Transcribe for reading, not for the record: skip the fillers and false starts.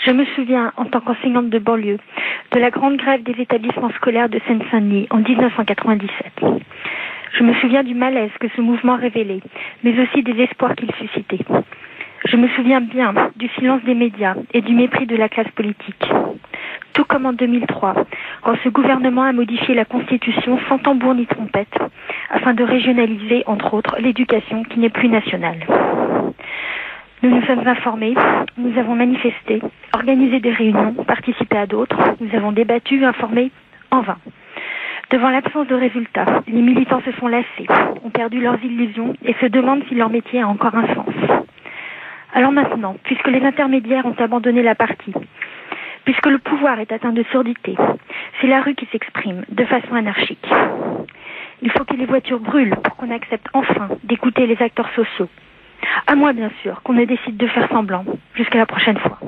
Je me souviens, en tant qu'enseignante de banlieue, de la grande grève des établissements scolaires de Seine-Saint-Denis en 1997. Je me souviens du malaise que ce mouvement révélait, mais aussi des espoirs qu'il suscitait. Je me souviens bien du silence des médias et du mépris de la classe politique. Tout comme en 2003, quand ce gouvernement a modifié la Constitution sans tambour ni trompette, afin de régionaliser, entre autres, l'éducation qui n'est plus nationale. Nous nous sommes informés, nous avons manifesté, organisé des réunions, participé à d'autres, nous avons débattu, informé, en vain. Devant l'absence de résultats, les militants se sont lassés, ont perdu leurs illusions et se demandent si leur métier a encore un sens. Alors maintenant, puisque les intermédiaires ont abandonné la partie, puisque le pouvoir est atteint de surdité, c'est la rue qui s'exprime de façon anarchique. Il faut que les voitures brûlent pour qu'on accepte enfin d'écouter les acteurs sociaux. À moins, bien sûr, qu'on ne décide de faire semblant. Jusqu'à la prochaine fois.